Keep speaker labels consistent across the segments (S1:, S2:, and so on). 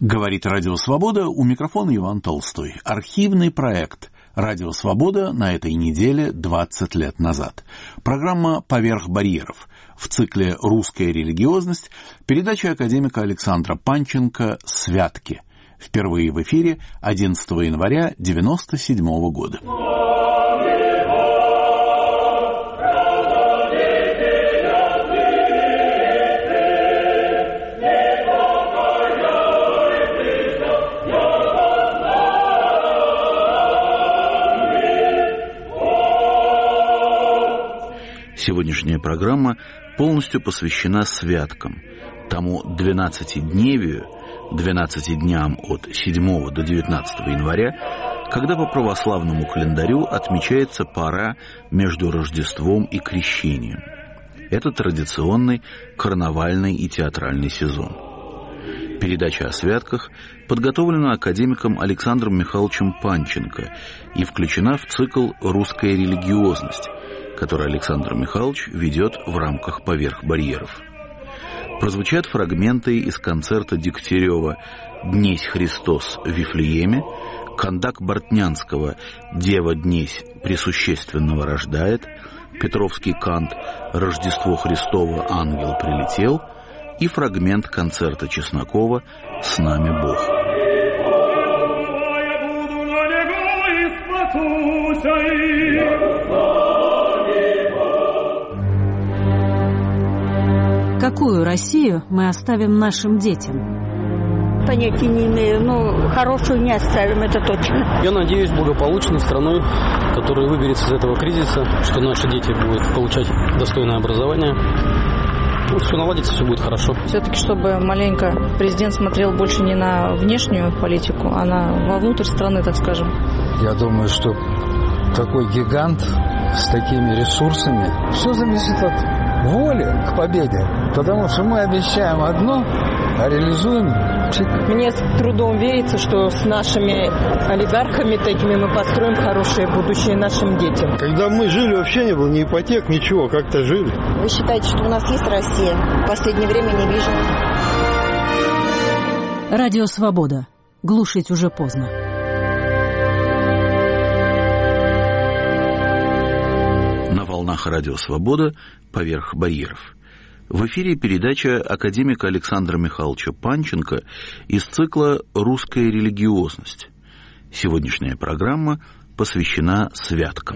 S1: Говорит Радио Свобода, у микрофона Иван Толстой. Архивный проект «Радио Свобода» на этой неделе 20 лет назад. Программа «Поверх барьеров». В цикле «Русская религиозность» передача академика Александра Панченко «Святки». Впервые в эфире 11 января 1997 года. Сегодняшняя программа полностью посвящена святкам, тому 12-дневию, 12 дням от 7 до 19 января, когда по православному календарю отмечается пора между Рождеством и Крещением. Это традиционный карнавальный и театральный сезон. Передача о святках подготовлена академиком Александром Михайловичем Панченко и включена в цикл «Русская религиозность», который Александр Михайлович ведет в рамках «Поверх барьеров». Прозвучат фрагменты из концерта Дегтярева «Днесь Христос в Вифлееме», Кондак Бортнянского «Дева днесь пресущественного рождает», Петровский кант «Рождество Христово, ангел прилетел» и фрагмент концерта Чеснокова «С нами Бог».
S2: Какую Россию мы оставим нашим детям?
S3: Понятия не имею, но хорошую не оставим, это точно.
S4: Я надеюсь, благополучной страной, которая выберется из этого кризиса, что наши дети будут получать достойное образование. Все наладится, все будет хорошо.
S5: Все-таки, чтобы маленько президент смотрел больше не на внешнюю политику, а вовнутрь страны, так скажем.
S6: Я думаю, что такой гигант с такими ресурсами, все зависит от воли к победе, потому что мы обещаем одно, а реализуем.
S7: Мне с трудом верится, что с нашими олигархами такими мы построим хорошее будущее нашим детям.
S8: Когда мы жили, вообще не было ни ипотек, ничего, как-то жили.
S9: Вы считаете, что у нас есть Россия? В последнее время не вижу.
S2: Радио Свобода. Глушить уже поздно.
S1: На волнах Радио Свобода «Поверх барьеров». В эфире передача академика Александра Михайловича Панченко из цикла «Русская религиозность». Сегодняшняя программа посвящена святкам.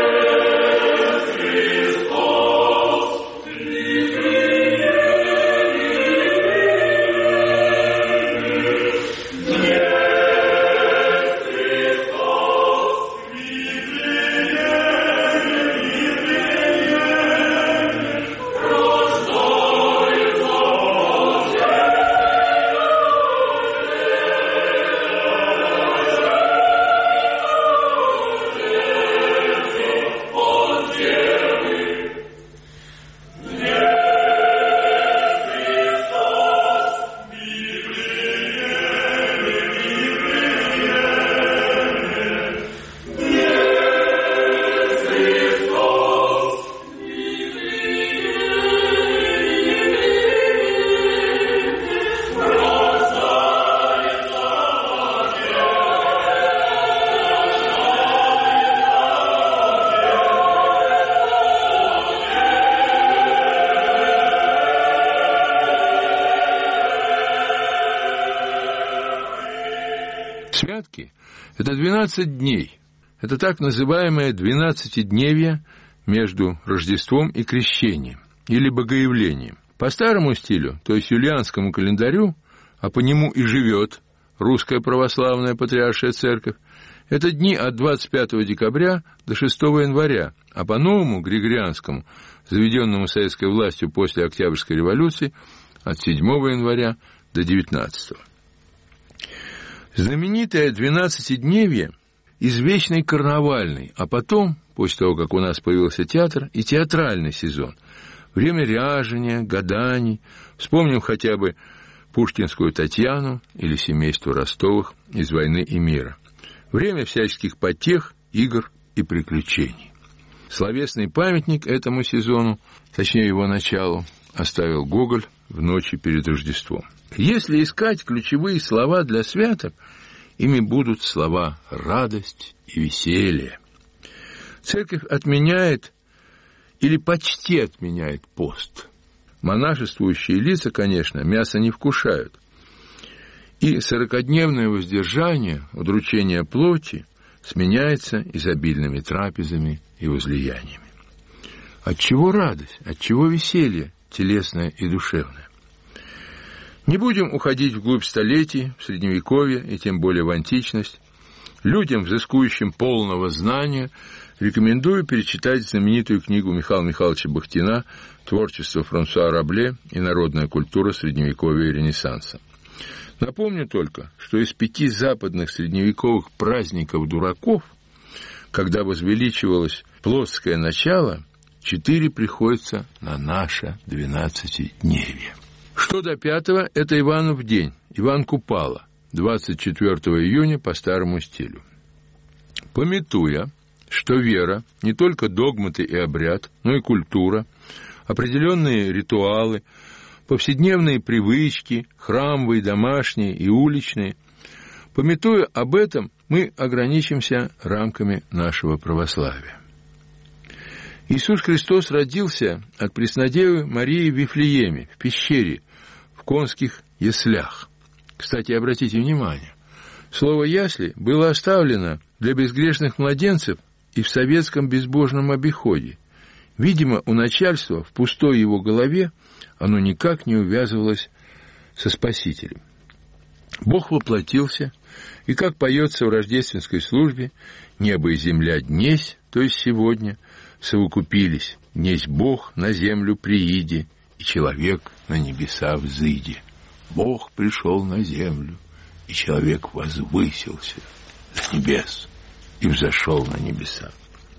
S10: Святки – это 12 дней. Это так называемое 12-дневье между Рождеством и Крещением, или Богоявлением. По старому стилю, то есть юлианскому календарю, а по нему и живет Русская Православная Патриаршая Церковь, это дни от 25 декабря до 6 января, а по новому Григорианскому, заведенному советской властью после Октябрьской революции, от 7 января до 19. Знаменитое 12-дневье извечный карнавальный, а потом, после того, как у нас появился театр, и театральный сезон. Время ряжения, гаданий. Вспомним хотя бы пушкинскую Татьяну или семейство Ростовых из «Войны и мира». Время всяческих потех, игр и приключений. Словесный памятник этому сезону, точнее его началу, оставил Гоголь в ночи перед Рождеством. Если искать ключевые слова для святок, ими будут слова «радость» и «веселье». Церковь отменяет или почти отменяет пост. Монашествующие лица, конечно, мясо не вкушают. И 40-дневное воздержание, удручение плоти сменяется изобильными трапезами и возлияниями. Отчего радость, отчего веселье телесное и душевное? Не будем уходить вглубь столетий, в Средневековье и тем более в античность. Людям, взыскующим полного знания, рекомендую перечитать знаменитую книгу Михаила Михайловича Бахтина «Творчество Франсуа Рабле и народная культура Средневековья и Ренессанса». Напомню только, что из 5 западных средневековых праздников дураков, когда возвеличивалось плотское начало, 4 приходятся на наше 12-дневье. Что до 5-го, это Иванов день, Иван Купала, 24 июня по старому стилю. Памятуя, что вера не только догматы и обряд, но и культура, определенные ритуалы, повседневные привычки, храмовые, домашние и уличные, памятуя об этом, мы ограничимся рамками нашего православия. Иисус Христос родился от Преснодевы Марии в Вифлееме, в пещере, в конских яслях. Кстати, обратите внимание, слово «ясли» было оставлено для безгрешных младенцев и в советском безбожном обиходе. Видимо, у начальства в пустой его голове оно никак не увязывалось со Спасителем. Бог воплотился, и, как поется в рождественской службе, небо и земля днесь, то есть сегодня, совокупились, днесь Бог на землю прииди, и человек на небеса взыди. Бог пришел на землю, и человек возвысился до небес и взошел на небеса.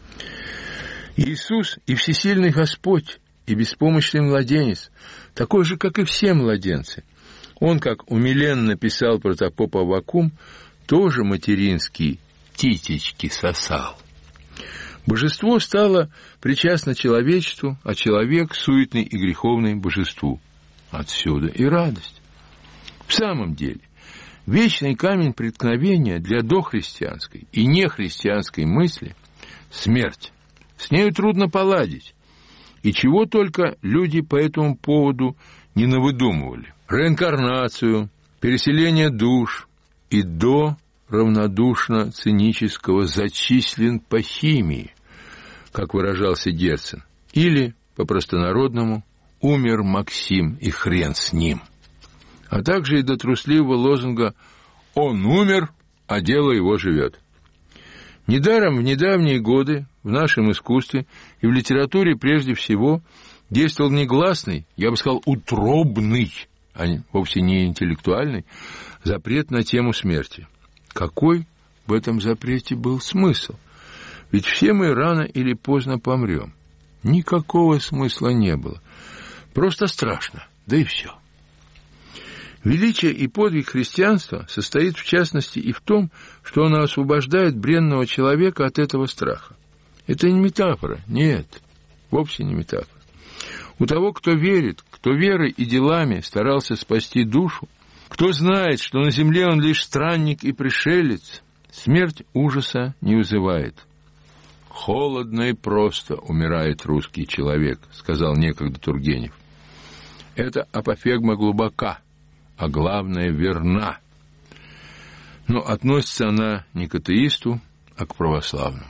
S10: Иисус и всесильный Господь, и беспомощный младенец, такой же, как и все младенцы. Он, как умиленно писал протопоп Аввакум, тоже материнские титечки сосал. Божество стало причастно человечеству, а человек — суетный и греховный божеству. Отсюда и радость. В самом деле, вечный камень преткновения для дохристианской и нехристианской мысли — смерть. С нею трудно поладить. И чего только люди по этому поводу не навыдумывали. Реинкарнацию, переселение душ и до равнодушно-цинического зачислен по химии, как выражался Герцен, или, по-простонародному, умер Максим и хрен с ним. А также и до трусливого лозунга «Он умер, а дело его живет». Недаром в недавние годы в нашем искусстве и в литературе прежде всего действовал негласный, я бы сказал, утробный, а вовсе не интеллектуальный, запрет на тему смерти. Какой в этом запрете был смысл? Ведь все мы рано или поздно помрем. Никакого смысла не было. Просто страшно, да и все. Величие и подвиг христианства состоит в частности и в том, что оно освобождает бренного человека от этого страха. Это не метафора, нет, вовсе не метафора. У того, кто верит, кто верой и делами старался спасти душу, кто знает, что на земле он лишь странник и пришелец, смерть ужаса не вызывает. «Холодно и просто умирает русский человек», — сказал некогда Тургенев. Это апофегма глубока, а главное, верна. Но относится она не к атеисту, а к православному.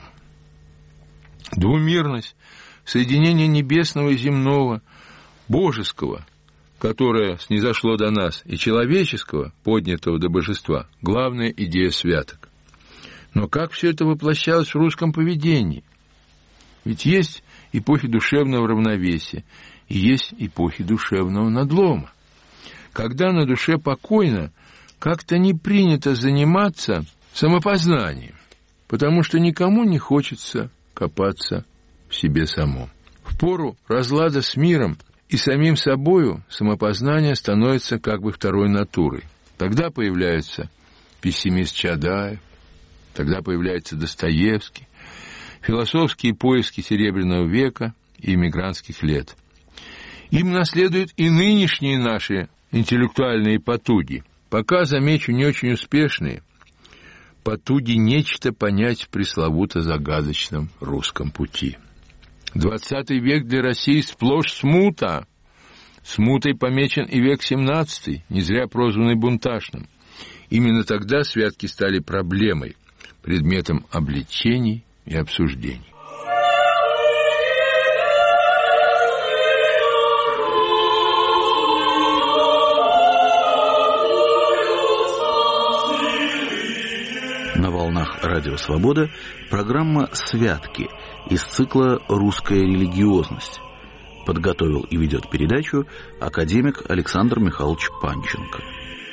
S10: Двумирность, соединение небесного и земного, божеского, которое снизошло до нас, и человеческого, поднятого до божества, главная идея святок. Но как все это воплощалось в русском поведении? Ведь есть эпохи душевного равновесия и есть эпохи душевного надлома. Когда на душе покойно, как-то не принято заниматься самопознанием, потому что никому не хочется копаться в себе самом. В пору разлада с миром и самим собою самопознание становится как бы второй натурой. Тогда появляется пессимист Чадаев, тогда появляется Достоевский, философские поиски Серебряного века и эмигрантских лет. Им наследуют и нынешние наши интеллектуальные потуги, пока, замечу, не очень успешные, потуги нечто понять в пресловуто загадочном русском пути. 20 век для России сплошь смута. Смутой помечен и век 17, не зря прозванный бунтажным. Именно тогда святки стали проблемой, предметом обличений и обсуждений.
S1: На волнах Радио Свобода программа «Святки» из цикла «Русская религиозность». Подготовил и ведет передачу академик Александр Михайлович Панченко.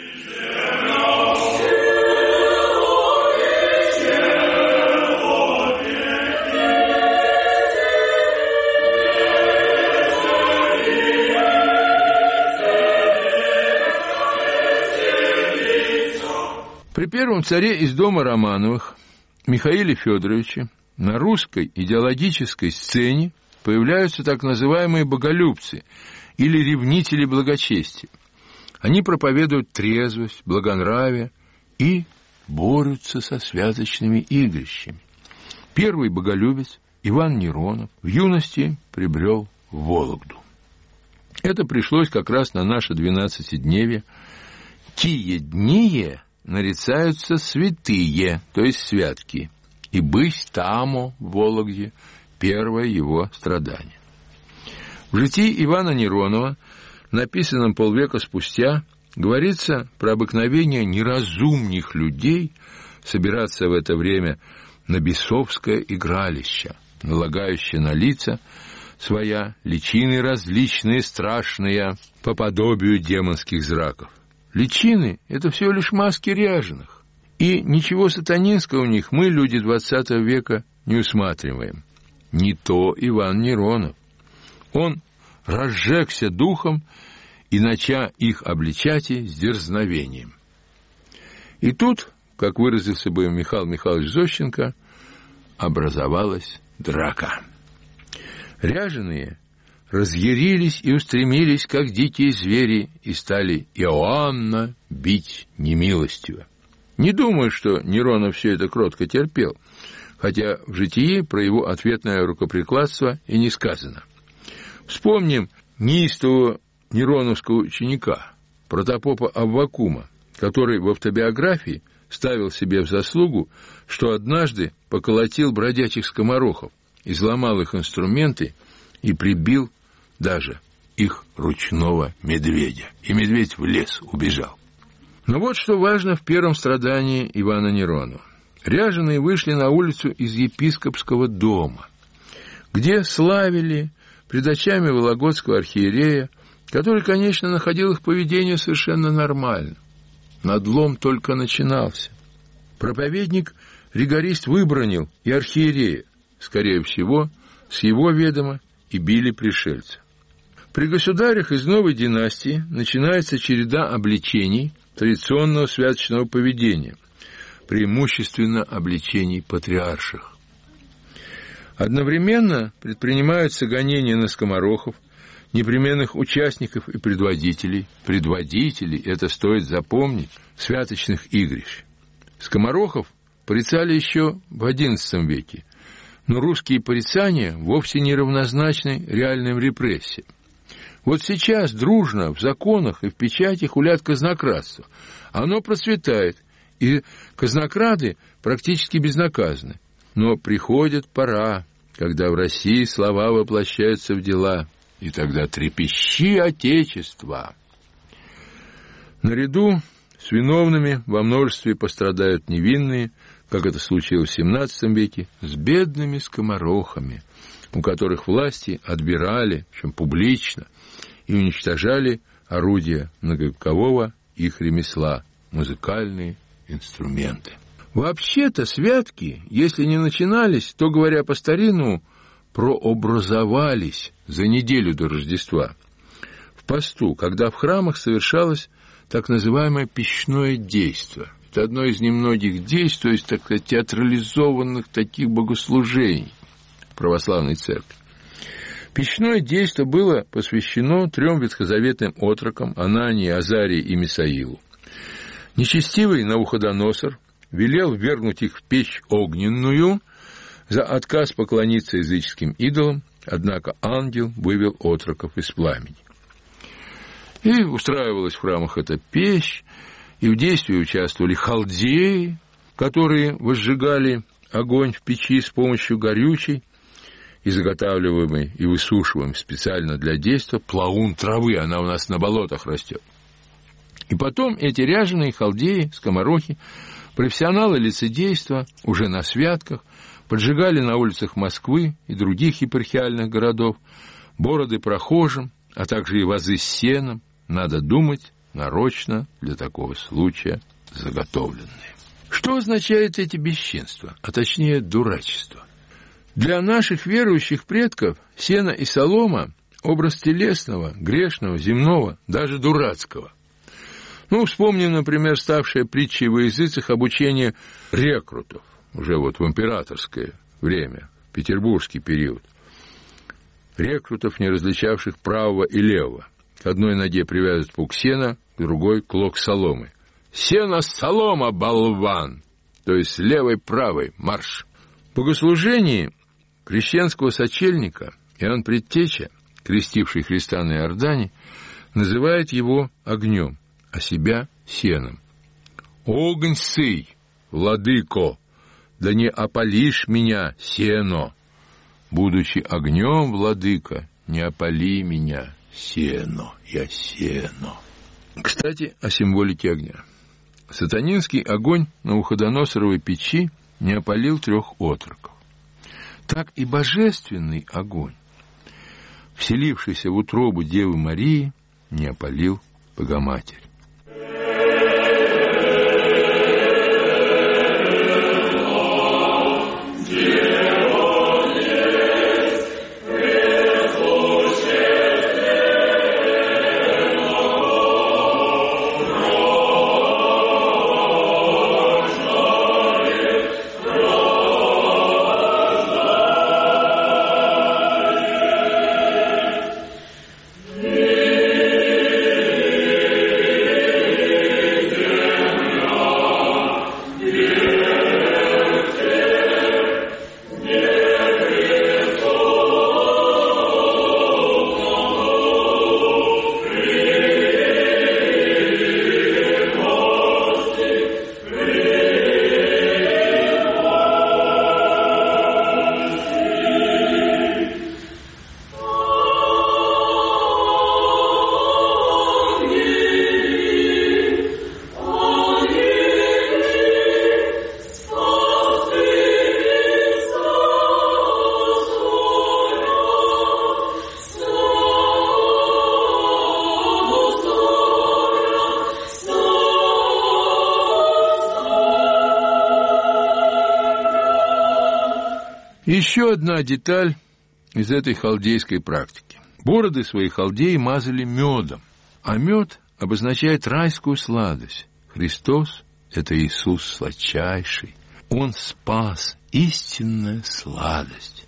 S10: При первом царе из дома Романовых, Михаиле Федоровиче, на русской идеологической сцене появляются так называемые боголюбцы или ревнители благочестия. Они проповедуют трезвость, благонравие и борются со святочными игрищами. Первый боголюбец, Иван Неронов, в юности прибрел в Вологду. Это пришлось как раз на наше 12-дневье. «Тие дние нарицаются святые», то есть святки, и «бысь тамо» в Вологде — первое его страдание. В житии Ивана Неронова, написанном полвека спустя, говорится про обыкновение неразумных людей собираться в это время на бесовское игралище, налагающее на лица своя личины различные страшные по подобию демонских зраков. Личины — это всего лишь маски ряженых, и ничего сатанинского у них мы, люди XX века, не усматриваем. Не то Иван Неронов. Он разжегся духом и нача их обличати с дерзновением. И тут, как выразился бы Михаил Михайлович Зощенко, образовалась драка. Ряженые разъярились и устремились, как дикие звери, и стали Иоанна бить немилостиво. Не думаю, что Неронов все это кротко терпел, хотя в житии про его ответное рукоприкладство и не сказано. Вспомним неистового нероновского ученика, протопопа Аввакума, который в автобиографии ставил себе в заслугу, что однажды поколотил бродячих скоморохов, изломал их инструменты и прибил даже их ручного медведя. И медведь в лес убежал. Но вот что важно в первом страдании Ивана Неронова. Ряженые вышли на улицу из епископского дома, где славили пред очами вологодского архиерея, который, конечно, находил их поведение совершенно нормальным. Надлом только начинался. Проповедник-ригорист выбранил и архиерея, скорее всего, с его ведома и били пришельца. При государях из новой династии начинается череда обличений традиционного святочного поведения, преимущественно обличений патриарших. Одновременно предпринимаются гонения на скоморохов, непременных участников и предводителей. Предводителей, это стоит запомнить, святочных игрищ. Скоморохов порицали еще в XI веке, но русские порицания вовсе не равнозначны реальным репрессиям. Вот сейчас дружно в законах и в печати хулят казнократство. Оно процветает, и казнокрады практически безнаказаны. Но приходит пора, когда в России слова воплощаются в дела, и тогда трепещи Отечество. Наряду с виновными во множестве пострадают невинные, как это случилось в XVII веке, с бедными скоморохами, у которых власти отбирали, причем публично, и уничтожали орудия многовекового их ремесла, музыкальные инструменты. Вообще-то святки, если не начинались, то, говоря по-старинному, прообразовались за неделю до Рождества. В посту, когда в храмах совершалось так называемое пищное действо. Это одно из немногих действий, то есть, так сказать, театрализованных таких богослужений в православной церкви. Пищное действо было посвящено 3 ветхозаветным отрокам Анании, Азарии и Мисаилу. Нечестивый Навуходоносор велел ввергнуть их в печь огненную за отказ поклониться языческим идолам, однако ангел вывел отроков из пламени. И устраивалась в храмах эта печь, и в действии участвовали халдеи, которые возжигали огонь в печи с помощью горючей и заготавливаемой и высушиваемой специально для действия плаун травы, она у нас на болотах растет. И потом эти ряженые халдеи, скоморохи, профессионалы лицедейства уже на святках поджигали на улицах Москвы и других епархиальных городов бороды прохожим, а также и вазы с сеном, надо думать, нарочно для такого случая заготовленные. Что означают эти бесчинства, а точнее дурачество? Для наших верующих предков сено и солома – образ телесного, грешного, земного, даже дурацкого. Вспомним, например, ставшее притчей во языцах обучение рекрутов, уже в императорское время, в петербургский период. Рекрутов, не различавших правого и левого. К одной ноге привязывают пук сена, к другой – клок соломы. «Сено, солома, болван!» То есть с левой, правой, марш. В богослужении крещенского сочельника Иоанн Предтеча, крестивший Христа на Иордане, называет его огнем, а себя сеном. «Огонь сый, владыко, да не опалишь меня, сено! Будучи огнем, владыка, не опали меня, сено, я сено». Кстати, о символике огня. Сатанинский огонь Навуходоносоровой печи не опалил 3 отроков. Так и божественный огонь, вселившийся в утробу Девы Марии, не опалил Богоматерь. Еще одна деталь из этой халдейской практики. Бороды свои халдеи мазали медом, а мед обозначает райскую сладость. Христос – это Иисус сладчайший. Он спас, истинная сладость.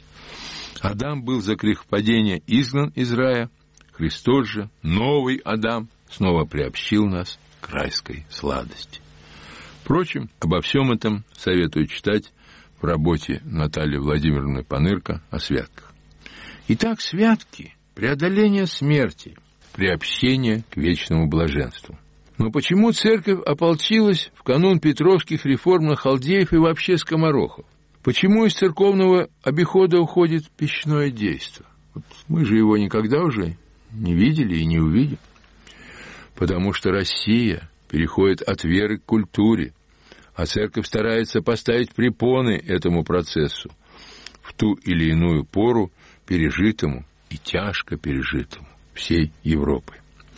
S10: Адам был за грехопадение изгнан из рая, Христос же, новый Адам, снова приобщил нас к райской сладости. Впрочем, обо всем этом советую читать в работе Натальи Владимировны Панырко о святках. Итак, святки – преодоление смерти, приобщение к вечному блаженству. Но почему церковь ополчилась в канун петровских реформ на халдеев и вообще скоморохов? Почему из церковного обихода уходит пищное действо? Вот мы же его никогда уже не видели и не увидим. Потому что Россия переходит от веры к культуре, а церковь старается поставить препоны этому процессу в ту или иную пору, пережитому и тяжко пережитому всей Европой.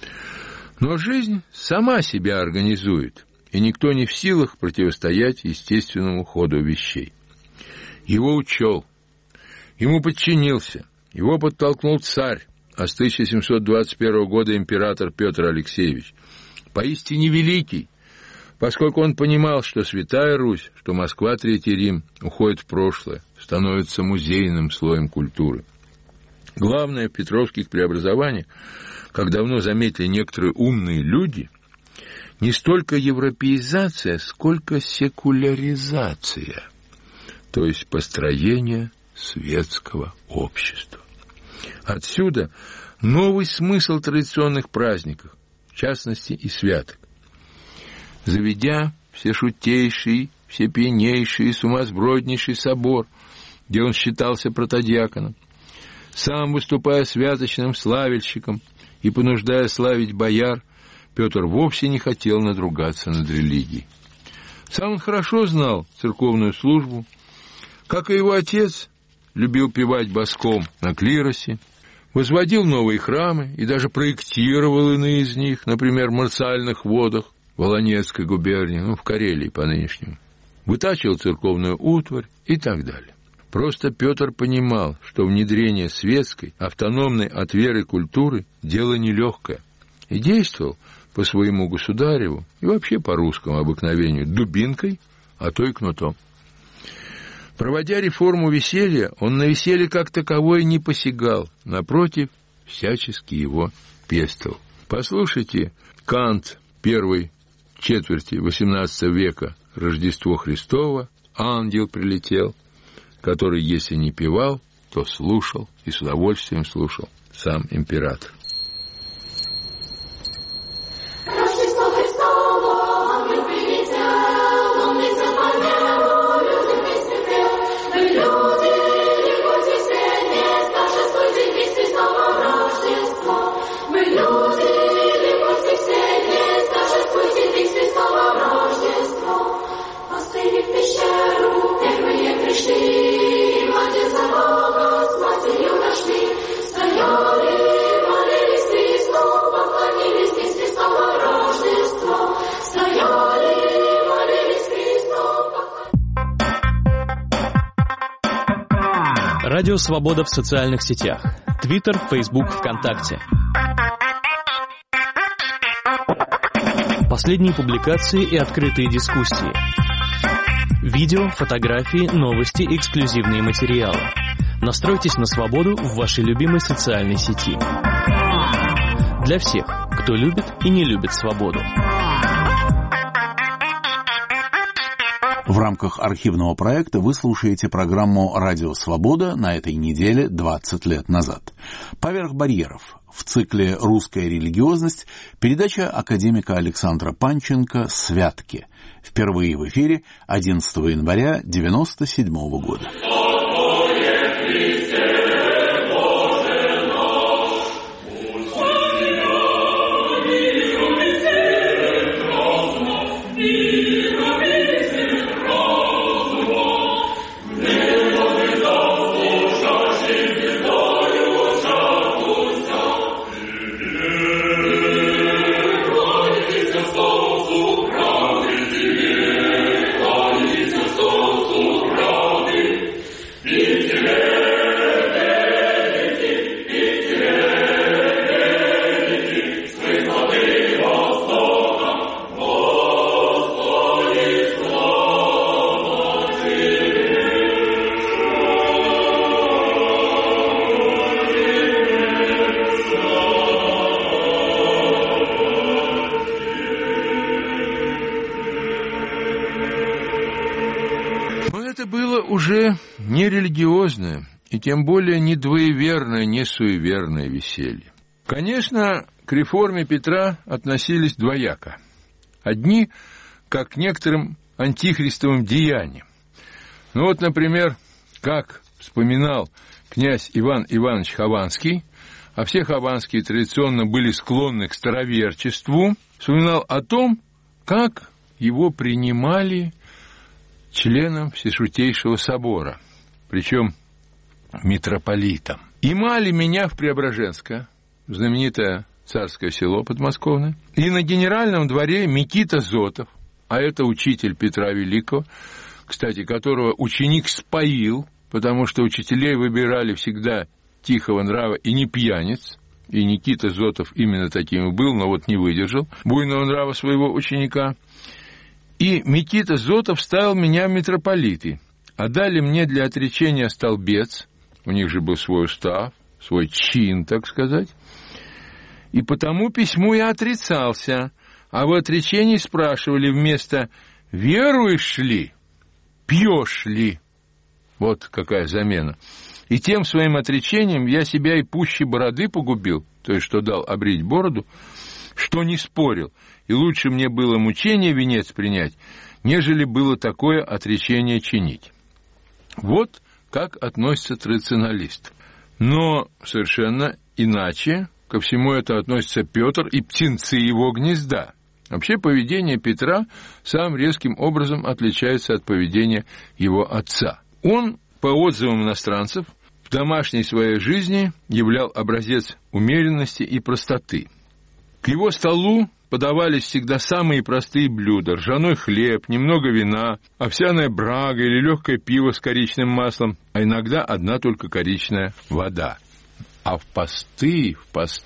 S10: Но жизнь сама себя организует, и никто не в силах противостоять естественному ходу вещей. Его учел, ему подчинился, его подтолкнул царь, а с 1721 года император Петр Алексеевич, поистине великий, поскольку он понимал, что Святая Русь, что Москва, Третий Рим уходит в прошлое, становится музейным слоем культуры. Главное в петровских преобразованиях, как давно заметили некоторые умные люди, не столько европеизация, сколько секуляризация, то есть построение светского общества. Отсюда новый смысл традиционных праздников, в частности и святок. Заведя всешутейший, всепьянейший и сумасброднейший собор, где он считался протодиаконом, сам выступая святочным славельщиком и понуждая славить бояр, Петр вовсе не хотел надругаться над религией. Сам он хорошо знал церковную службу, как и его отец любил певать баском на клиросе, возводил новые храмы и даже проектировал иные из них, например, в Марциальных водах в Волонецкой губернии, в Карелии по нынешнему, вытачивал церковную утварь и так далее. Просто Петр понимал, что внедрение светской, автономной от веры культуры – дело нелегкое, и действовал по своему государеву и вообще по русскому обыкновению дубинкой, а то и кнутом. Проводя реформу веселья, он на веселье как таковое не посягал, напротив, всячески его пестовал. Послушайте Кант первой четверти XVIII века «Рождество Христово», «Ангел прилетел», который, если не певал, то слушал, и с удовольствием слушал сам император.
S11: Радио «Свобода» в социальных сетях. Твиттер, Фейсбук, ВКонтакте. Последние публикации и открытые дискуссии. Видео, фотографии, новости, эксклюзивные материалы. Настройтесь на свободу в вашей любимой социальной сети. Для всех, кто любит и не любит свободу.
S1: В рамках архивного проекта вы слушаете программу «Радио Свобода» на этой неделе 20 лет назад. «Поверх барьеров» в цикле «Русская религиозность» передача академика Александра Панченко «Святки». Впервые в эфире 11 января 1997 года.
S10: Уже не религиозное и тем более не двоеверное, не суеверное веселье. Конечно, к реформе Петра относились двояко. Одни, как к некоторым антихристовым деяниям. Ну вот, например, как вспоминал князь Иван Иванович Хованский, а все хованские традиционно были склонны к староверчеству, вспоминал о том, как его принимали членом Всешутейшего собора, причем митрополитом. Имали меня в Преображенское, знаменитое царское село подмосковное, и на генеральном дворе Микита Зотов, а это учитель Петра Великого, кстати, которого ученик споил, потому что учителей выбирали всегда тихого нрава и не пьяниц, и Никита Зотов именно таким и был, но вот не выдержал буйного нрава своего ученика. И Микита Зотов ставил меня в митрополиты, а дали мне для отречения столбец, у них же был свой устав, свой чин, так сказать, и потому письму я отрицался, а в отречении спрашивали вместо «веруешь ли?», «пьешь ли?». Вот какая замена. И тем своим отречением я себя и пуще бороды погубил, то есть что дал обрить бороду, что не спорил, и лучше мне было мучение венец принять, нежели было такое отречение чинить. Вот как относится традиционалист. Но совершенно иначе ко всему это относится Петр и птенцы его гнезда. Вообще поведение Петра самым резким образом отличается от поведения его отца. Он, по отзывам иностранцев, в домашней своей жизни являл образец умеренности и простоты. К его столу подавались всегда самые простые блюда: ржаной хлеб, немного вина, овсяная брага или легкое пиво с коричневым маслом, а иногда одна только коричневая вода. А в посты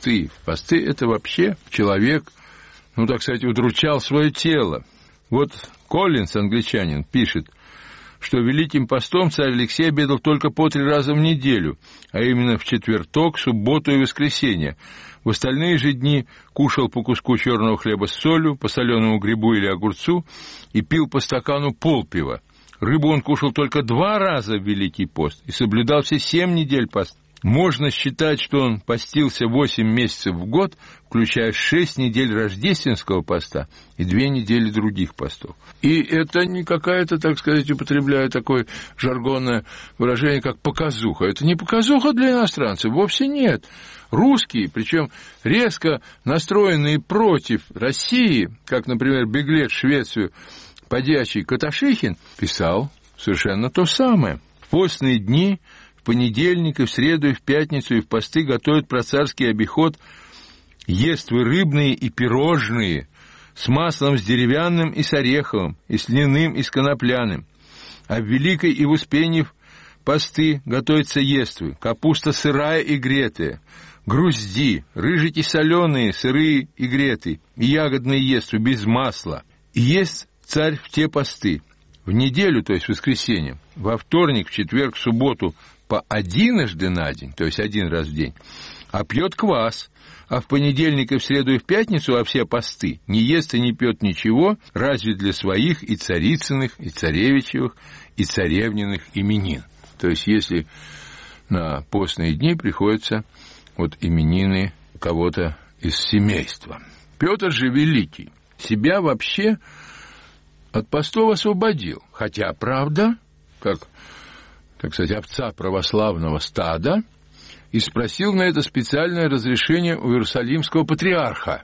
S10: это вообще человек, так сказать, удручал свое тело. Вот Коллинс, англичанин, пишет, что Великим постом царь Алексей обедал только по 3 раза в неделю, а именно в четверток, субботу и воскресенье. В остальные же дни кушал по куску черного хлеба с солью, по соленому грибу или огурцу и пил по стакану полпива. Рыбу он кушал только 2 раза в Великий пост и соблюдал все 7 недель поста. Можно считать, что он постился 8 месяцев в год, включая 6 недель рождественского поста и 2 недели других постов. И это не какая-то, так сказать, употребляю такое жаргонное выражение, как показуха. Это не показуха для иностранцев, вовсе нет. Русские, причем резко настроенные против России, как, например, беглец в Швецию подьячий Каташихин, писал совершенно то самое. В постные дни, в понедельник, и в среду, и в пятницу, и в посты готовят про царский обиход ествы рыбные и пирожные, с маслом с деревянным и с ореховым, и с льняным, и с конопляным. А в Великой и в Успении посты готовятся ествы: капуста сырая и гретая, грузди, рыжики соленые, сырые и гретые, и ягодные ествы без масла. И ест царь в те посты: в неделю, то есть в воскресенье, во вторник, в четверг, в субботу по 1 на день, то есть 1 раз в день, а пьет квас, а в понедельник и в среду и в пятницу во все посты не ест и не пьет ничего, разве для своих и царицыных, и царевичевых, и царевниных именин. То есть если на постные дни приходится именины кого-то из семейства. Петр же Великий себя вообще от постов освободил, хотя, правда, как, так сказать, овца православного стада, и спросил на это специальное разрешение у Иерусалимского патриарха,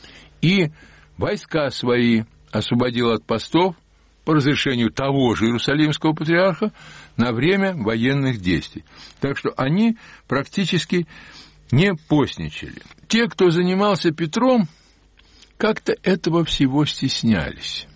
S10: и войска свои освободил от постов по разрешению того же Иерусалимского патриарха на время военных действий. Так что они практически не постничали. Те, кто занимался Петром, как-то этого всего стеснялись.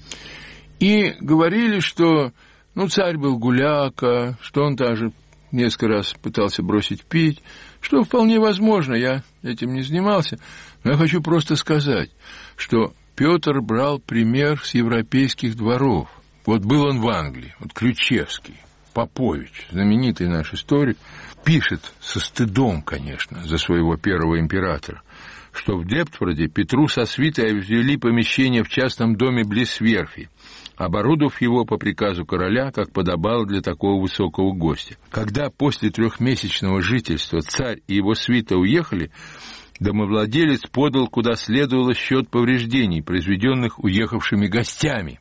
S10: И говорили, что царь был гуляка, что он даже несколько раз пытался бросить пить, что вполне возможно, я этим не занимался, но я хочу просто сказать, что Петр брал пример с европейских дворов. Был он в Англии, Ключевский, Попович, знаменитый наш историк, пишет со стыдом, конечно, за своего первого императора, что в Дептфорде Петру со свитой ввели помещение в частном доме близ верфи, оборудовав его по приказу короля, как подобало для такого высокого гостя. Когда после 3-месячного жительства царь и его свита уехали, домовладелец подал куда следовало счет повреждений, произведенных уехавшими гостями.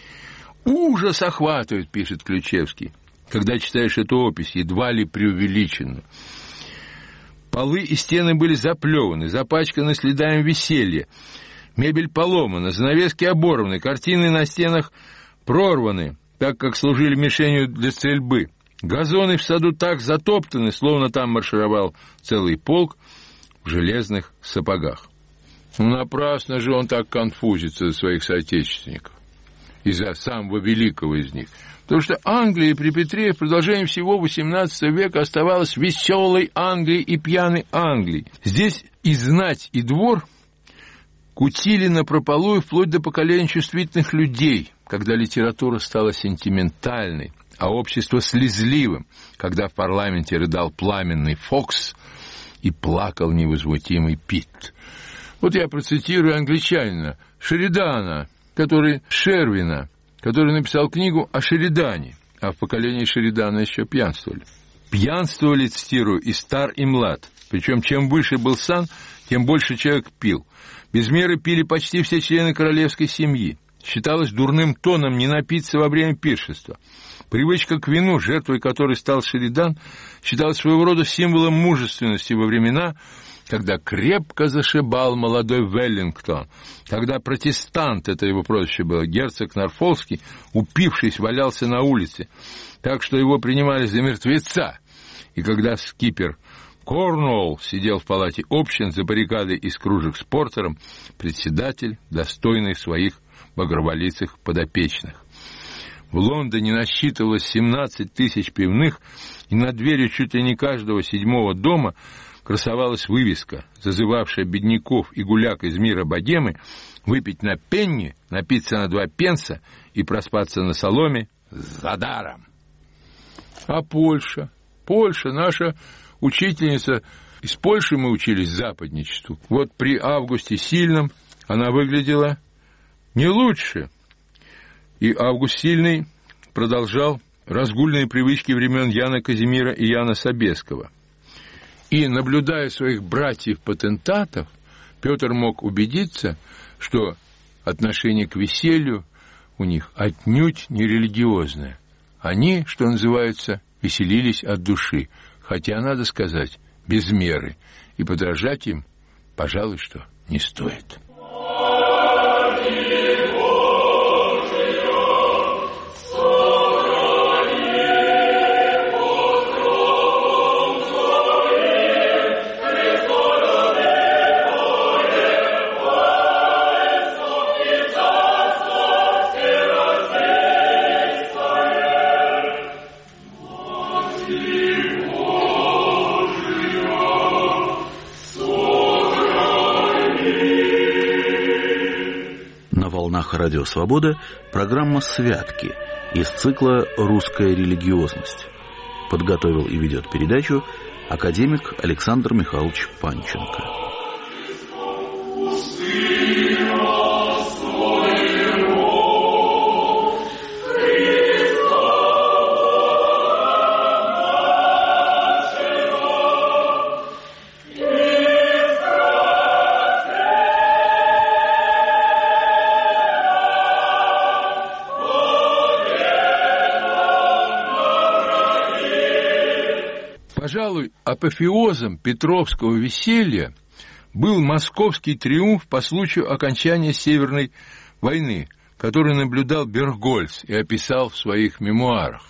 S10: «Ужас охватывает», — пишет Ключевский, когда читаешь эту опись, едва ли преувеличенную. Полы и стены были заплеваны, запачканы следами веселья, мебель поломана, занавески оборваны, картины на стенах прорваны, так как служили мишенью для стрельбы. Газоны в саду так затоптаны, словно там маршировал целый полк в железных сапогах. Напрасно же он так конфузится за своих соотечественников, и за самого великого из них. Потому что Англия при Петре в продолжении всего XVIII века оставалась веселой Англией и пьяной Англией. Здесь и знать, и двор кутили напропалую вплоть до поколения чувствительных людей, когда литература стала сентиментальной, а общество слезливым, когда в парламенте рыдал пламенный Фокс, и плакал невозмутимый Питт. Вот я процитирую англичанина Шеридана, Шервина, который написал книгу о Шеридане, а в поколении Шеридана еще пьянствовали. Пьянствовали, цитирую, и стар, и млад. Причем чем выше был сан, тем больше человек пил. Без меры пили почти все члены королевской семьи. Считалось дурным тоном не напиться во время пиршества. Привычка к вину, жертвой которой стал Шеридан, считалась своего рода символом мужественности во времена, когда крепко зашибал молодой Веллингтон, когда протестант, это его прозвище было, герцог Норфолкский, упившись, валялся на улице, так что его принимали за мертвеца, и когда скипер Корнуолл сидел в палате общин за баррикадой из кружек с портером, председатель, достойный своих багроволицых подопечных. В Лондоне насчитывалось 17 тысяч пивных, и над дверью чуть ли не каждого 7-го дома красовалась вывеска, зазывавшая бедняков и гуляк из мира богемы выпить на пенни, напиться на 2 пенса и проспаться на соломе за даром. А Польша? Польша, наша учительница, из Польши мы учились западничеству. Вот при Августе Сильном она выглядела не лучше. И Август Сильный продолжал разгульные привычки времен Яна Казимира и Яна Собеского. И, наблюдая своих братьев-потентатов, Петр мог убедиться, что отношение к веселью у них отнюдь не религиозное. Они, что называется, веселились от души, хотя, надо сказать, без меры, и подражать им, пожалуй, что не стоит.
S1: Радио «Свобода» программа «Святки» из цикла «Русская религиозность». Подготовил и ведет передачу академик Александр Михайлович Панченко.
S10: Пожалуй, апофеозом петровского веселья был московский триумф по случаю окончания Северной войны, который наблюдал Бергольц и описал в своих мемуарах.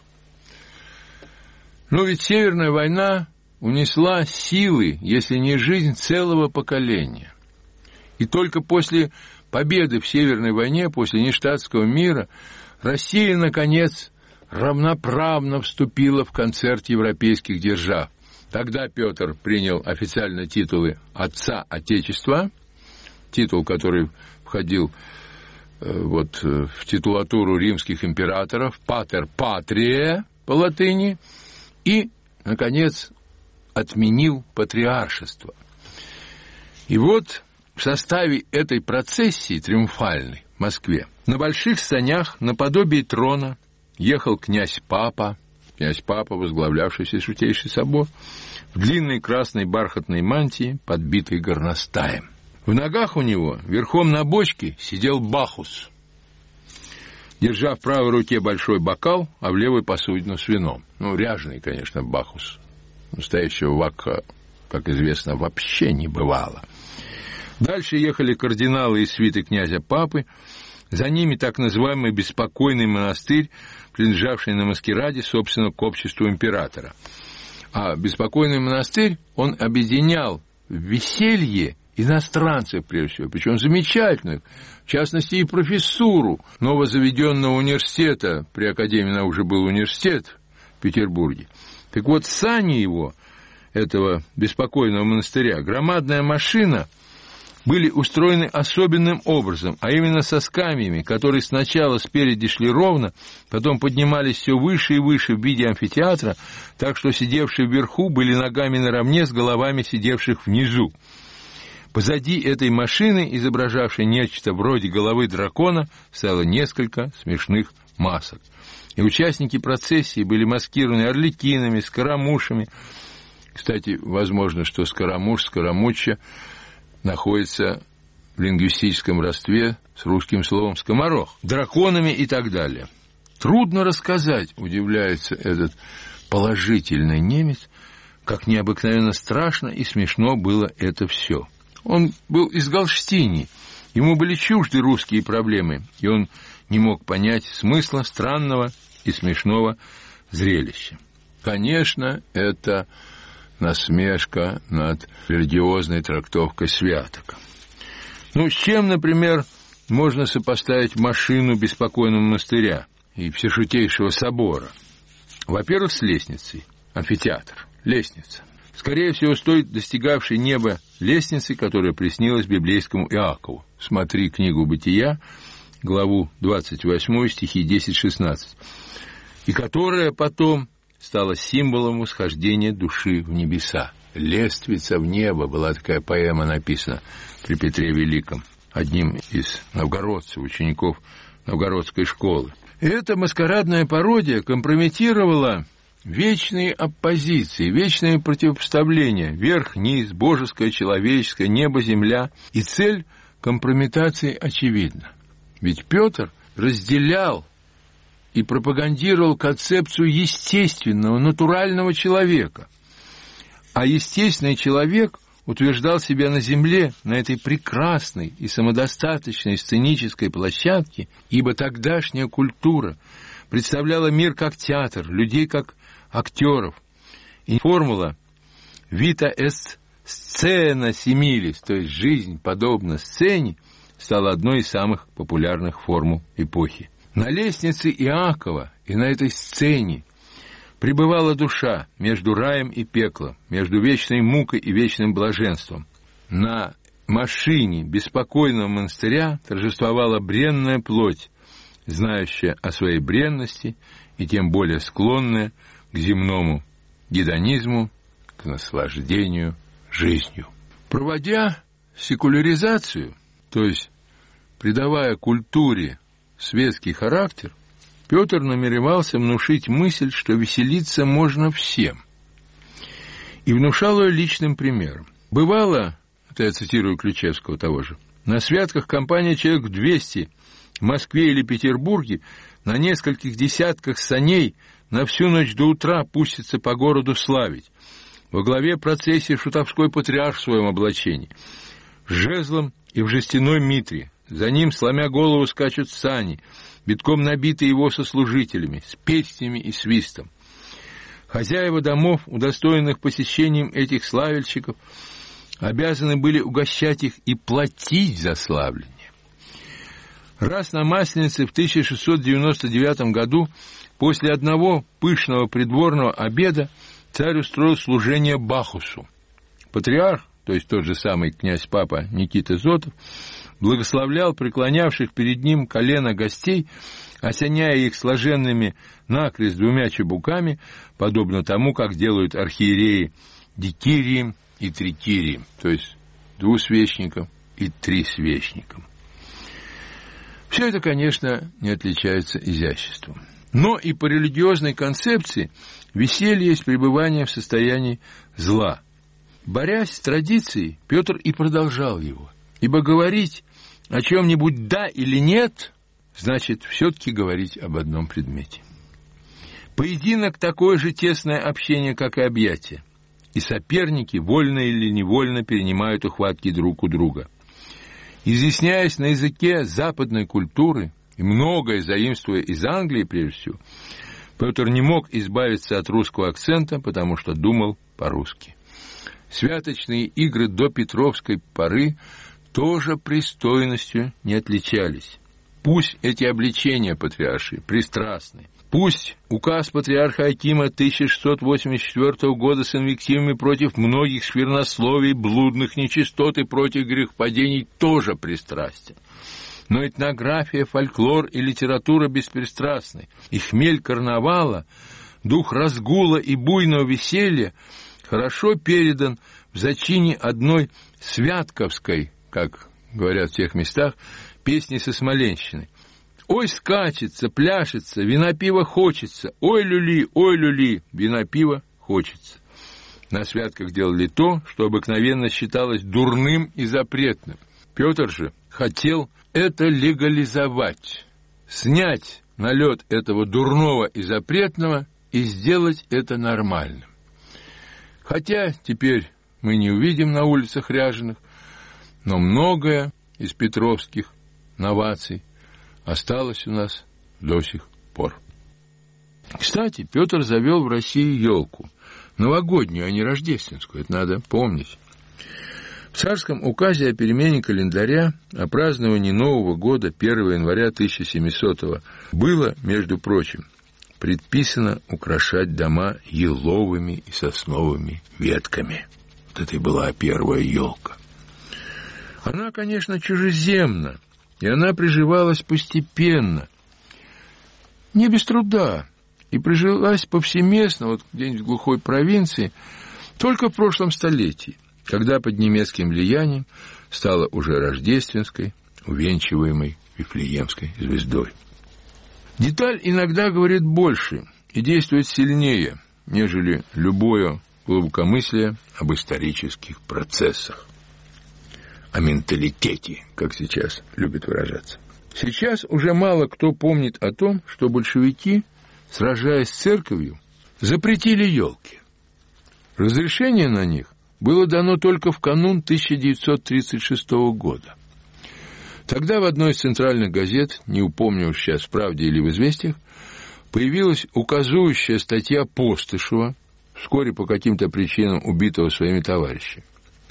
S10: Но ведь Северная война унесла силы, если не жизнь, целого поколения. И только после победы в Северной войне, после нештатского мира, Россия, наконец, равноправно вступила в концерт европейских держав. Тогда Петр принял официально титулы «Отца Отечества», титул, который входил в титулатуру римских императоров, «Патер Патрия» по латыни, и, наконец, отменил патриаршество. И вот в составе этой процессии триумфальной в Москве на больших санях наподобие трона ехал князь-папа, возглавлявший Святейший собор, в длинной красной бархатной мантии, подбитой горностаем. В ногах у него, верхом на бочке, сидел Бахус, держа в правой руке большой бокал, а в левой посудину с вином. Ряженый, конечно, Бахус. Настоящего вака, как известно, вообще не бывало. Дальше ехали кардиналы из свиты князя-папы, за ними так называемый беспокойный монастырь, принадлежавший на маскираде, собственно, к обществу императора. А беспокойный монастырь, он объединял в веселье иностранцев, прежде всего, причем замечательных, в частности, и профессуру новозаведенного университета, при Академии наук уже был университет в Петербурге. Так вот, сани его, этого беспокойного монастыря, громадная машина, были устроены особенным образом, а именно со скамьями, которые сначала спереди шли ровно, потом поднимались все выше и выше в виде амфитеатра, так что сидевшие вверху были ногами наравне с головами сидевших внизу. Позади этой машины, изображавшей нечто вроде головы дракона, стояло несколько смешных масок. И участники процессии были маскированы орликинами, скоромушами. Кстати, возможно, что скоромуш, скоромуча находится в лингвистическом родстве с русским словом «скоморох», драконами и так далее. Трудно рассказать, удивляется этот положительный немец, как необыкновенно страшно и смешно было это все. Он был из Галштини, ему были чужды русские проблемы, и он не мог понять смысла странного и смешного зрелища. Конечно, это насмешка над религиозной трактовкой святок. С чем, например, можно сопоставить машину беспокойного монастыря и Всешутейшего собора? Во-первых, с лестницей. Амфитеатр. Лестница. Скорее всего, с той достигавшей неба лестницы, которая приснилась библейскому Иакову. Смотри книгу «Бытия», главу 28, стихи 10-16. И которая потом стала символом восхождения души в небеса. «Лествица в небо» была такая поэма написана при Петре Великом, одним из новгородцев, учеников новгородской школы. И эта маскарадная пародия компрометировала вечные оппозиции, вечные противопоставления, верх-низ, божеское, человеческое, небо-земля. И цель компрометации очевидна. Ведь Петр разделял и пропагандировал концепцию естественного, натурального человека. А естественный человек утверждал себя на земле, на этой прекрасной и самодостаточной сценической площадке, ибо тогдашняя культура представляла мир как театр, людей как актеров. И формула «vita est scena similis», то есть «жизнь подобна сцене», стала одной из самых популярных формул эпохи. На лестнице Иакова и на этой сцене пребывала душа между раем и пеклом, между вечной мукой и вечным блаженством. На машине беспокойного монастыря торжествовала бренная плоть, знающая о своей бренности и тем более склонная к земному гедонизму, к наслаждению жизнью. Проводя секуляризацию, то есть придавая культуре светский характер, Петр намеревался внушить мысль, что веселиться можно всем. И внушал ее личным примером. Бывало, это я цитирую Ключевского того же, на святках компания человек 200 в Москве или Петербурге на нескольких десятках саней на всю ночь до утра пустится по городу славить. Во главе процессии шутовской патриарх в своем облачении, с жезлом и в жестяной митре. За ним, сломя голову, скачут сани, битком набитые его сослужителями, с песнями и свистом. Хозяева домов, удостоенных посещением этих славельщиков, обязаны были угощать их и платить за славление. Раз на Масленице в 1699 году, после одного пышного придворного обеда, царь устроил служение Бахусу. Патриарх, то есть тот же самый князь-папа Никита Зотов, благословлял преклонявших перед ним колено гостей, осеняя их сложенными накрест 2 чубуками, подобно тому, как делают архиереи дикирием и трикирием, то есть 2 свечникам и 3 свечникам. Все это, конечно, не отличается изяществом. Но и по религиозной концепции веселье есть пребывание в состоянии зла. Борясь с традицией, Петр и продолжал его. Ибо говорить о чем-нибудь «да» или «нет» значит все-таки говорить об одном предмете. Поединок — такое же тесное общение, как и объятие. И соперники, вольно или невольно, перенимают ухватки друг у друга. Изъясняясь на языке западной культуры, и многое заимствуя из Англии прежде всего, Петр не мог избавиться от русского акцента, потому что думал по-русски. Святочные игры до Петровской поры тоже пристойностью не отличались. Пусть эти обличения патриарши пристрастны. Пусть указ патриарха Акима 1684 года с инвективами против многих сквернословий, блудных нечистот и против грехопадений тоже пристрастен. Но этнография, фольклор и литература беспристрастны. И хмель карнавала, дух разгула и буйного веселья хорошо передан в зачине одной святковской, как говорят в тех местах, песни со Смоленщины. «Ой, скачется, пляшется, вина пива хочется, ой, люли, вина пива хочется». На святках делали то, что обыкновенно считалось дурным и запретным. Петр же хотел это легализовать, снять налет этого дурного и запретного и сделать это нормальным. Хотя теперь мы не увидим на улицах ряженых, но многое из петровских новаций осталось у нас до сих пор. Кстати, Петр завел в России елку, новогоднюю, а не рождественскую, это надо помнить. В царском указе о перемене календаря, о праздновании Нового года 1 января 1700-го было, между прочим, предписано украшать дома еловыми и сосновыми ветками. Вот это и была первая елка. Она, конечно, чужеземна, и она приживалась постепенно, не без труда, и прижилась повсеместно, вот где-нибудь в глухой провинции, только в прошлом столетии, когда под немецким влиянием стала уже рождественской, увенчиваемой Вифлеемской звездой. Деталь иногда говорит больше и действует сильнее, нежели любое глубокомыслие об исторических процессах, о менталитете, как сейчас любят выражаться. Сейчас уже мало кто помнит о том, что большевики, сражаясь с церковью, запретили елки. Разрешение на них было дано только в канун 1936 года. Тогда в одной из центральных газет, не упомню сейчас в «Правде» или в «Известиях», появилась указующая статья Постышева, вскоре по каким-то причинам убитого своими товарищами.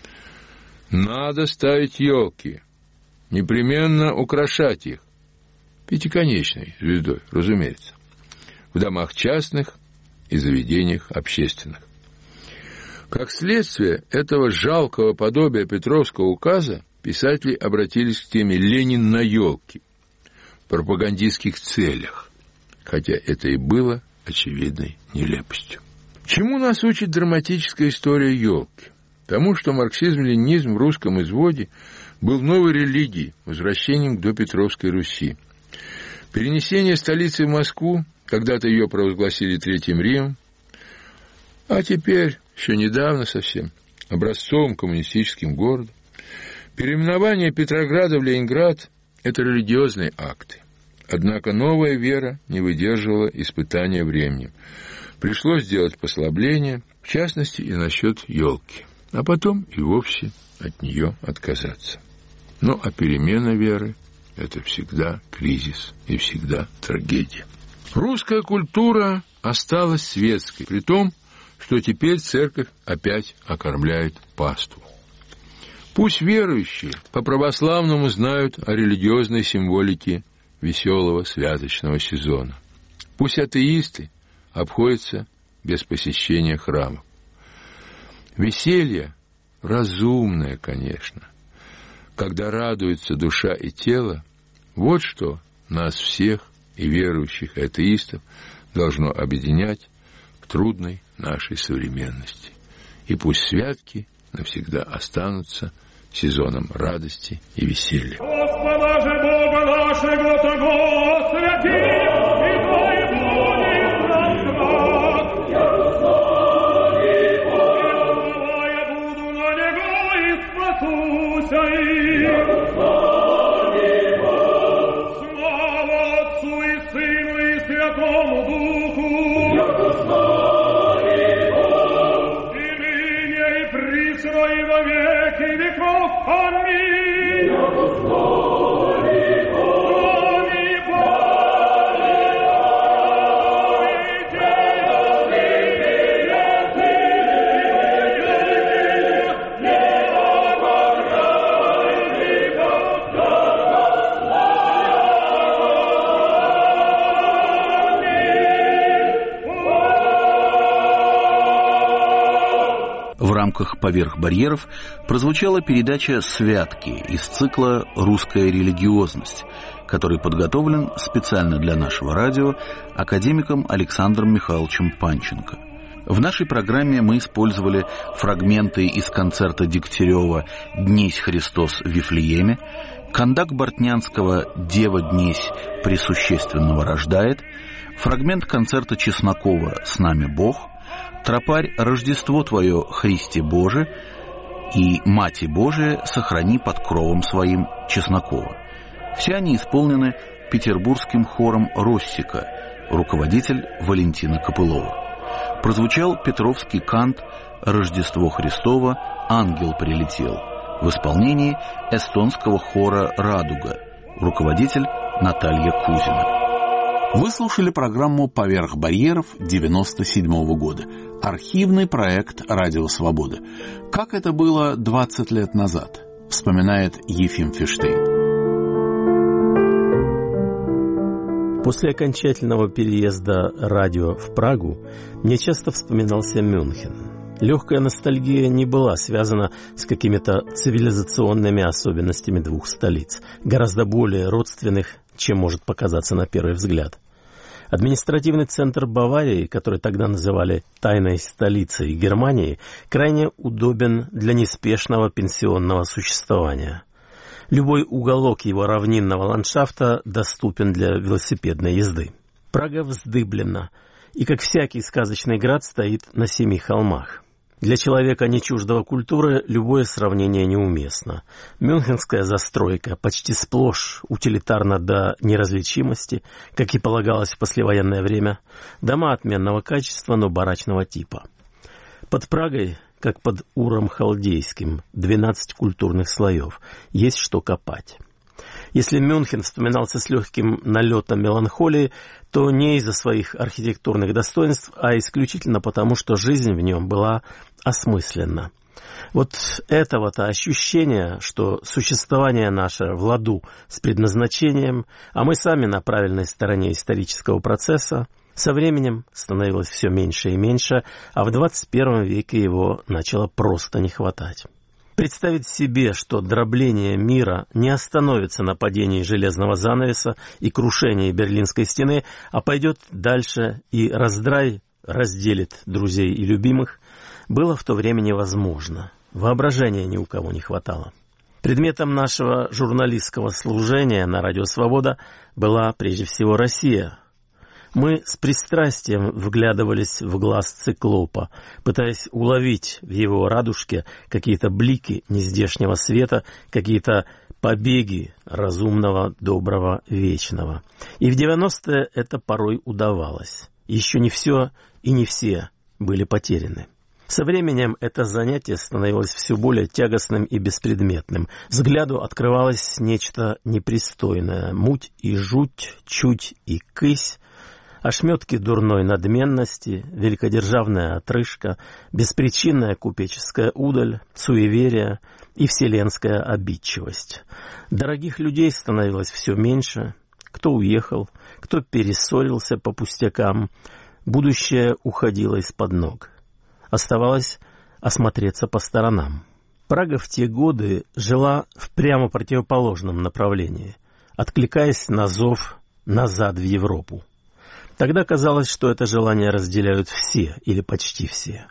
S10: Надо ставить елки, непременно украшать их, пятиконечной звездой, разумеется, в домах частных и заведениях общественных. Как следствие этого жалкого подобия Петровского указа писатели обратились к теме «Ленин на елке» в пропагандистских целях, хотя это и было очевидной нелепостью. Чему нас учит драматическая история елки? Тому, что марксизм-ленинизм в русском изводе был новой религией, возвращением к допетровской Руси. Перенесение столицы в Москву, когда-то ее провозгласили Третьим Римом, а теперь, еще недавно совсем, образцовым коммунистическим городом. Переименование Петрограда в Ленинград – это религиозные акты. Однако новая вера не выдерживала испытания временем. Пришлось сделать послабление, в частности и насчет елки, а потом и вовсе от нее отказаться. Ну, а перемена веры – это всегда кризис и всегда трагедия. Русская культура осталась светской, при том, что теперь церковь опять окормляет паству. Пусть верующие по-православному знают о религиозной символике веселого святочного сезона. Пусть атеисты обходятся без посещения храмов. Веселье разумное, конечно, когда радуется душа и тело, вот что нас всех, и верующих, и атеистов, должно объединять в трудной нашей современности. И пусть святки навсегда останутся сезоном радости и веселья.
S12: Господа же Бога нашего, того святи, и Твои будет раскрат. Я буду на Него и спасуся им. Слава Отцу и Сыну и Святому Духу. И во веки веков. Аминь.
S1: рамках «Поверх барьеров» прозвучала передача «Святки» из цикла «Русская религиозность», который подготовлен специально для нашего радио академиком Александром Михайловичем Панченко. В нашей программе мы использовали фрагменты из концерта Дегтярева «Днесь Христос в Вифлееме», кандак Бортнянского «Дева днесь пресущественного рождает», фрагмент концерта Чеснокова «С нами Бог», тропарь «Рождество Твое, Христе Боже» и «Мати Божия, сохрани под кровом своим» Чеснокова. Все они исполнены петербургским хором «Россика», руководитель Валентина Копылова. Прозвучал петровский кант «Рождество Христово, ангел прилетел» в исполнении эстонского хора «Радуга», руководитель Наталья Кузина. Вы слушали программу «Поверх барьеров» 1997 года. Архивный проект «Радио Свобода». Как это было 20 лет назад, вспоминает Ефим Фиштейн.
S13: После окончательного переезда радио в Прагу мне часто вспоминался Мюнхен. Легкая ностальгия не была связана с какими-то цивилизационными особенностями двух столиц, гораздо более родственных, чем может показаться на первый взгляд. Административный центр Баварии, который тогда называли «тайной столицей Германии», крайне удобен для неспешного пенсионного существования. Любой уголок его равнинного ландшафта доступен для велосипедной езды. Прага вздыблена и, как всякий сказочный град, стоит на 7 холмах. Для человека не чуждого культуры любое сравнение неуместно. Мюнхенская застройка почти сплошь утилитарна до неразличимости, как и полагалось в послевоенное время. Дома отменного качества, но барачного типа. Под Прагой, как под Уром Халдейским, 12 культурных слоев. Есть что копать. Если Мюнхен вспоминался с легким налетом меланхолии, то не из-за своих архитектурных достоинств, а исключительно потому, что жизнь в нем была осмысленна. Вот этого-то ощущения, что существование наше в ладу с предназначением, а мы сами на правильной стороне исторического процесса, со временем становилось все меньше и меньше, а в 21 веке его начало просто не хватать. Представить себе, что дробление мира не остановится на падении железного занавеса и крушении Берлинской стены, а пойдет дальше и раздрай разделит друзей и любимых, было в то время невозможно. Воображения ни у кого не хватало. Предметом нашего журналистского служения на «Радио Свобода» была прежде всего Россия. Мы с пристрастием вглядывались в глаз циклопа, пытаясь уловить в его радужке какие-то блики нездешнего света, какие-то побеги разумного, доброго, вечного. И в 90-е это порой удавалось. Еще не все и не все были потеряны. Со временем это занятие становилось все более тягостным и беспредметным. Взгляду открывалось нечто непристойное. Муть и жуть, чуть и кысь, ошметки дурной надменности, великодержавная отрыжка, беспричинная купеческая удаль, суеверие и вселенская обидчивость. Дорогих людей становилось все меньше. Кто уехал, кто перессорился по пустякам. Будущее уходило из-под ног. Оставалось осмотреться по сторонам. Прага в те годы жила в прямо противоположном направлении, откликаясь на зов назад в Европу. Тогда казалось, что это желание разделяют все или почти все.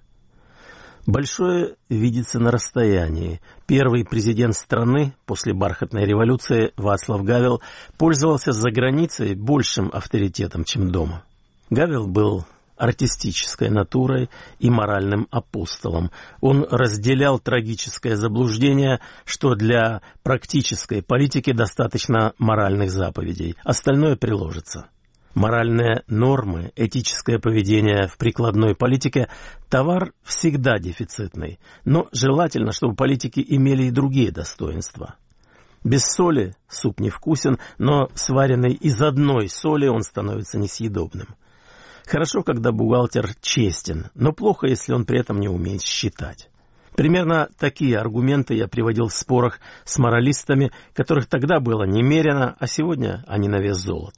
S13: Большое видится на расстоянии. Первый президент страны после бархатной революции Вацлав Гавел пользовался за границей большим авторитетом, чем дома. Гавел был артистической натурой и моральным апостолом. Он разделял трагическое заблуждение, что для практической политики достаточно моральных заповедей, остальное приложится. Моральные нормы, этическое поведение в прикладной политике – товар всегда дефицитный, но желательно, чтобы политики имели и другие достоинства. Без соли суп невкусен, но сваренный из одной соли он становится несъедобным. Хорошо, когда бухгалтер честен, но плохо, если он при этом не умеет считать. Примерно такие аргументы я приводил в спорах с моралистами, которых тогда было немерено, а сегодня они на вес золота.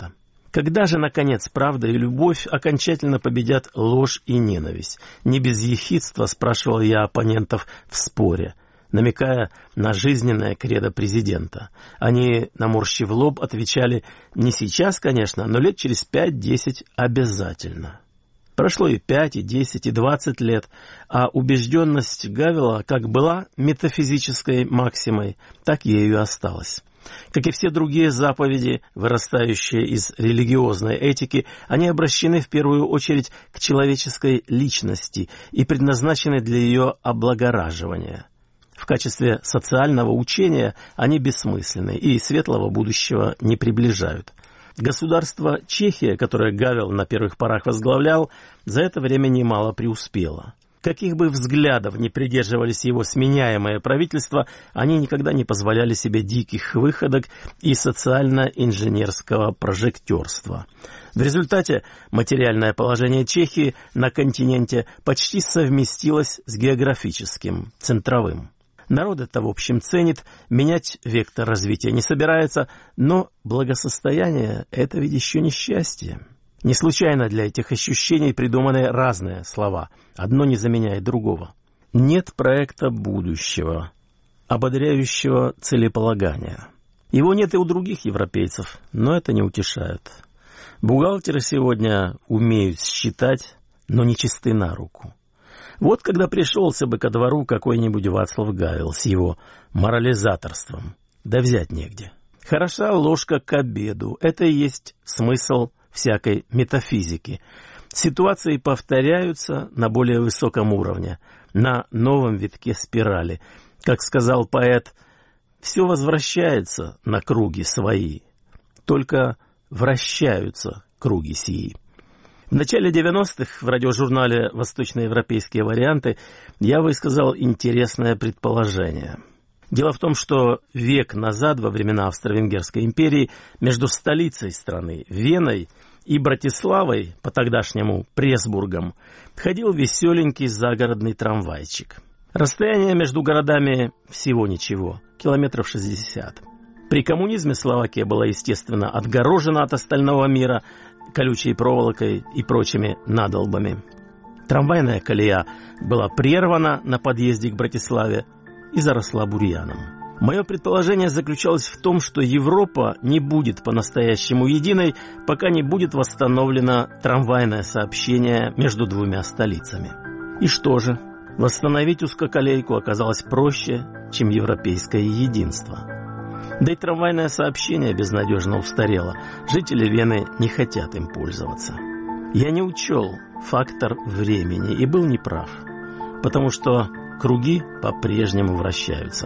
S13: Когда же, наконец, правда и любовь окончательно победят ложь и ненависть? Не без ехидства спрашивал я оппонентов в споре, намекая на жизненное кредо президента. Они, наморщив лоб, отвечали: не сейчас, конечно, но лет через 5-10 обязательно. Прошло и 5, и 10, и 20 лет, а убежденность Гавела как была метафизической максимой, так ею и осталась. Как и все другие заповеди, вырастающие из религиозной этики, они обращены в первую очередь к человеческой личности и предназначены для ее облагораживания. В качестве социального учения они бессмысленны и светлого будущего не приближают. Государство Чехия, которое Гавел на первых порах возглавлял, за это время немало преуспело. Каких бы взглядов ни придерживались его сменяемое правительство, они никогда не позволяли себе диких выходок и социально-инженерского прожектерства. В результате материальное положение Чехии на континенте почти совместилось с географическим, центровым. Народ это, в общем, ценит, менять вектор развития не собирается, но благосостояние – это ведь еще не счастье. Не случайно для этих ощущений придуманы разные слова, одно не заменяет другого. Нет проекта будущего, ободряющего целеполагания. Его нет и у других европейцев, но это не утешает. Бухгалтеры сегодня умеют считать, но не чисты на руку. Вот когда пришелся бы ко двору какой-нибудь Вацлав Гавел с его морализаторством, да взять негде. Хороша ложка к обеду, это и есть смысл всякой метафизики. Ситуации повторяются на более высоком уровне, на новом витке спирали. Как сказал поэт, все возвращается на круги свои, только вращаются круги сии. В начале 90-х в радиожурнале «Восточноевропейские варианты» я высказал интересное предположение. Дело в том, что век назад, во времена Австро-Венгерской империи, между столицей страны, Веной, и Братиславой, по-тогдашнему Пресбургом, ходил веселенький загородный трамвайчик. Расстояние между городами всего ничего, километров 60. При коммунизме Словакия была, естественно, отгорожена от остального мира колючей проволокой и прочими надолбами. Трамвайная колея была прервана на подъезде к Братиславе и заросла бурьяном. Мое предположение заключалось в том, что Европа не будет по-настоящему единой, пока не будет восстановлено трамвайное сообщение между двумя столицами. И что же? Восстановить узкоколейку оказалось проще, чем европейское единство. Да и трамвайное сообщение безнадежно устарело. Жители Вены не хотят им пользоваться. Я не учел фактор времени и был неправ, потому что круги по-прежнему вращаются.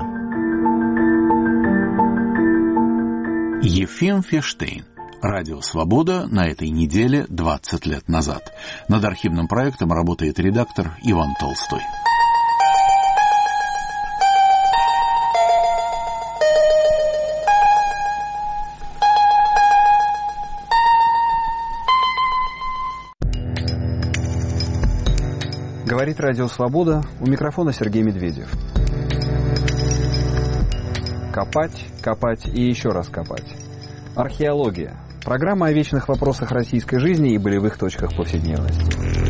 S1: Ефим Фештейн. Радио «Свобода» на этой неделе 20 лет назад. Над архивным проектом работает редактор Иван Толстой.
S14: Говорит Радио «Свобода», у микрофона Сергей Медведев. Копать, копать и еще раз копать. Археология. Программа о вечных вопросах российской жизни и болевых точках повседневности.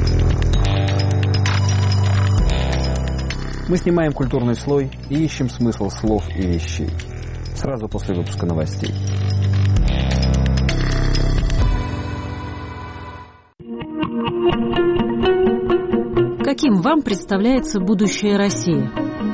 S14: Мы снимаем культурный слой и ищем смысл слов и вещей. Сразу после выпуска новостей.
S2: Каким вам представляется будущее России?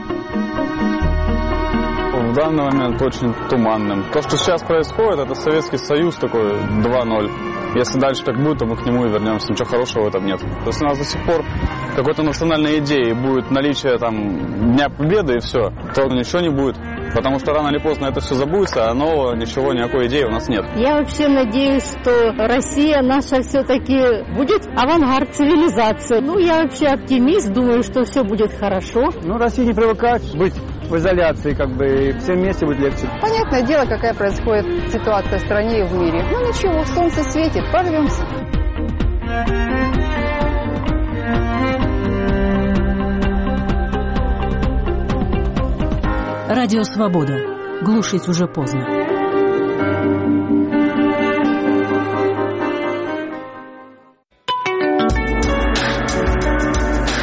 S15: В данный момент очень туманным. То, что сейчас происходит, это Советский Союз такой 2.0. Если дальше так будет, то мы к нему и вернемся. Ничего хорошего в этом нет. Если у нас до сих пор какой-то национальной идеи будет наличие там Дня Победы и все, то ничего не будет. Потому что рано или поздно это все забудется, а нового ничего, никакой идеи у нас нет.
S16: Я вообще надеюсь, что Россия наша все-таки будет авангард цивилизации. Я вообще оптимист, думаю, что все будет хорошо.
S17: Россия не привыкает быть в изоляции, и всем вместе будет легче.
S18: Понятное дело, какая происходит ситуация в стране и в мире. Ничего, солнце светит, прорвемся.
S2: Радио «Свобода». Глушить уже поздно.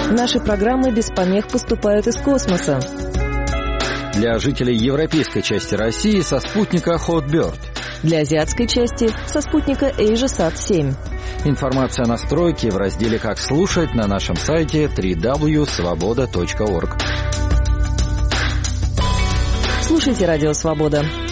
S19: Наши программы без помех поступают из космоса.
S14: Для жителей европейской части России со спутника Hotbird.
S19: Для азиатской части со спутника AsiaSat-7.
S14: Информация о настройке в разделе «Как слушать» на нашем сайте www.svoboda.org.
S19: Слушайте «Радио Свобода».